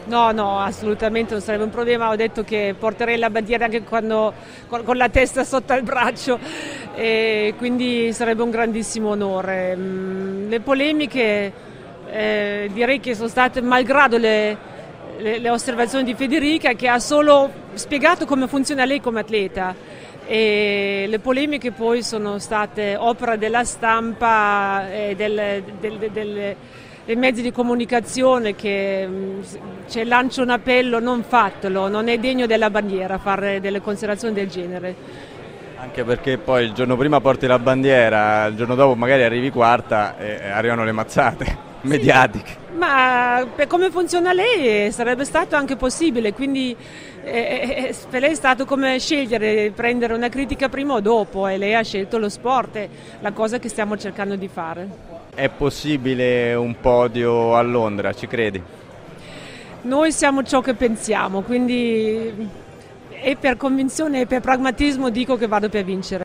No, no, assolutamente non sarebbe un problema. Ho detto che porterei la bandiera anche quando, con la testa sotto il braccio, e quindi sarebbe un grandissimo onore. Le polemiche direi che sono state, malgrado le osservazioni di Federica, che ha solo spiegato come funziona lei come atleta. E le polemiche poi sono state opera della stampa e dei mezzi di comunicazione che lancia un appello: non fatelo, non è degno della bandiera fare delle considerazioni del genere. Anche perché poi il giorno prima porti la bandiera, il giorno dopo magari arrivi quarta e arrivano le mazzate mediatiche. Ma per come funziona lei sarebbe stato anche possibile, quindi per lei è stato come scegliere, prendere una critica prima o dopo, e lei ha scelto lo sport, è la cosa che stiamo cercando di fare. È possibile un podio a Londra, ci credi? Noi siamo ciò che pensiamo, quindi e per convinzione e per pragmatismo dico che vado per vincere.